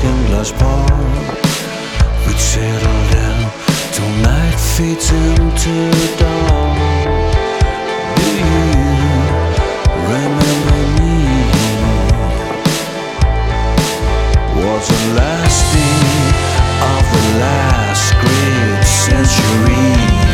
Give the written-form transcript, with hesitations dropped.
broken glass bar. We'd settle down till night fades into dawn.